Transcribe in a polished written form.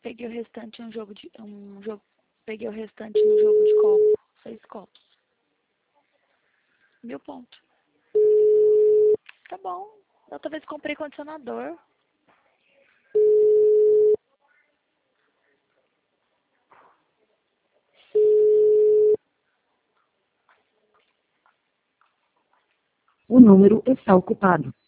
peguei o restante em um jogo de... peguei o restante no jogo de copo. 6 copos. 1000 pontos. Tá bom. Da outra vez comprei condicionador. O número está ocupado.